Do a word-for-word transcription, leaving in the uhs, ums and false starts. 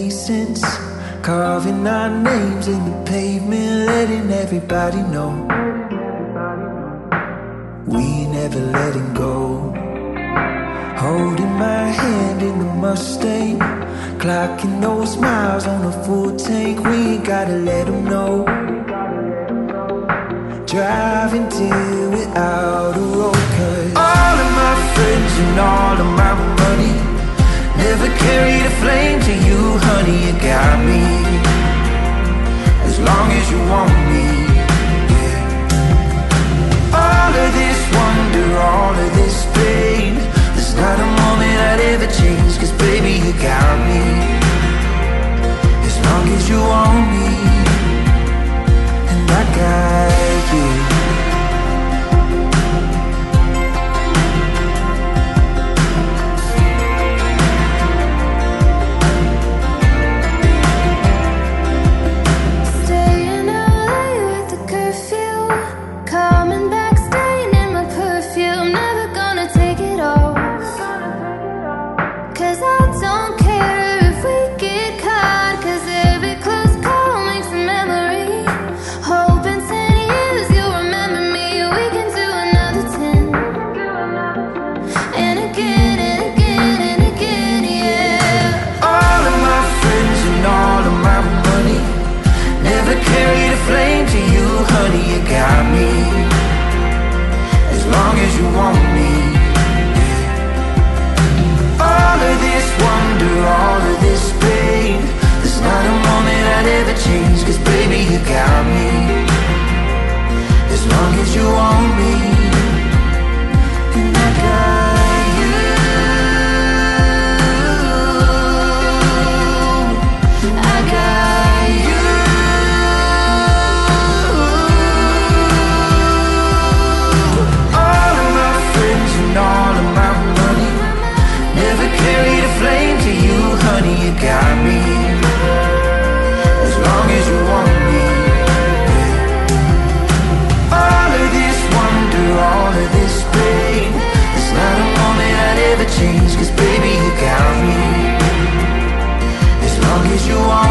sense. Carving our names in the pavement, letting everybody know we ain't never letting go. Holding my hand in the Mustang, clocking those miles on a full tank. We ain't gotta let them know. Driving till we're out of road. Cause all of my friends and all of my money never carried a flame to you, honey. You got me as long as you want me, yeah. All of this wonder, all of this pain, there's not a moment I'd ever change. Cause baby, you got me as long as you want me, and I got you. Cause baby, you got me as long as you want